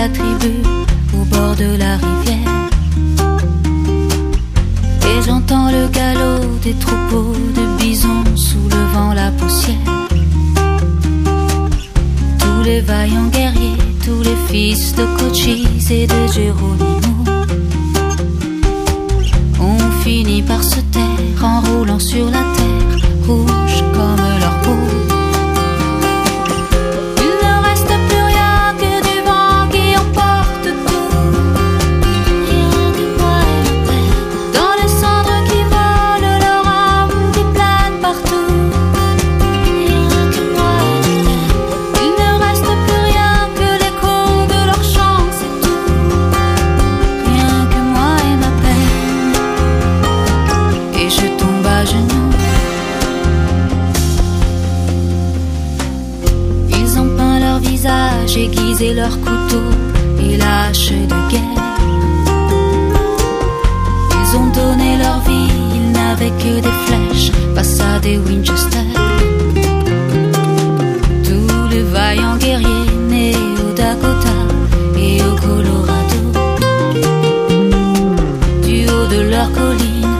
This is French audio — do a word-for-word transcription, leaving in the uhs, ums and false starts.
la tribu au bord de la rivière. Et j'entends le galop des troupeaux de bisons soulevant la poussière. Tous les vaillants guerriers, tous les fils de Cochise et de Geronimo ont fini par se taire en roulant sur la terre, rouge comme leur peau. Aiguisé leurs couteaux et lâches de guerre. Ils ont donné leur vie, ils n'avaient que des flèches face à des Winchester. Tous les vaillants guerriers nés au Dakota et au Colorado, du haut de leur colline